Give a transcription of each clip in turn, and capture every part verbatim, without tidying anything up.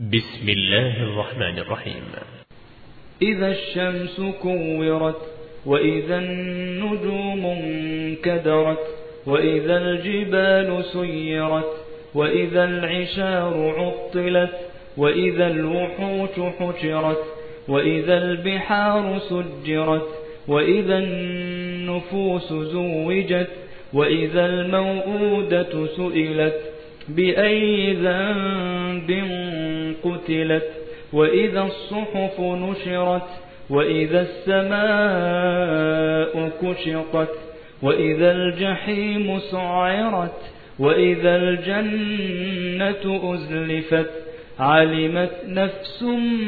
بسم الله الرحمن الرحيم. إذا الشمس كورت وإذا النجوم انكدرت وإذا الجبال سيرت وإذا العشار عطلت وإذا الوحوش حشرت وإذا البحار سجرت وإذا النفوس زوجت وإذا الموءودة سئلت بأي ذنب قتلت وإذا الصحف نشرت وإذا السماء كشطت وإذا الجحيم سعرت وإذا الجنة أزلفت علمت نفس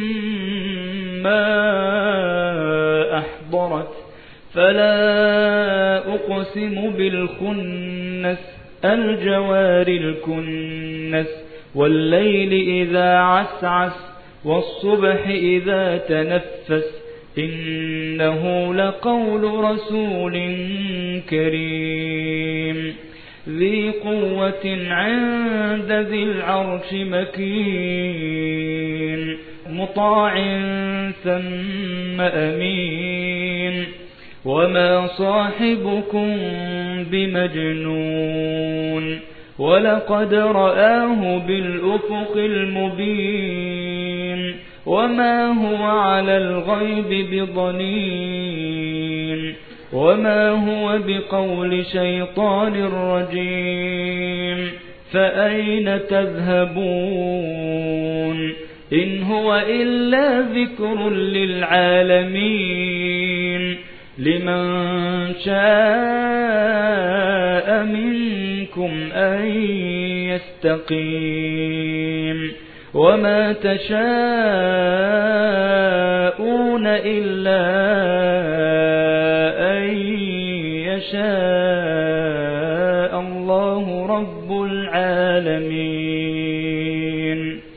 ما أحضرت فلا أقسم بالخنس الجوار الكنس والليل إذا عسعس والصبح إذا تنفس إنه لقول رسول كريم ذي قوة عند ذي العرش مكين مطاع ثم أمين وما صاحبكم بمجنون ولقد رآه بالأفق المبين وما هو على الغيب بضنين وما هو بقول شيطان رجيم فأين تذهبون إن هو إلا ذكر للعالمين لمن شاء منكم أن يستقيم وما تشاءون إلا أن يشاء الله رب العالمين.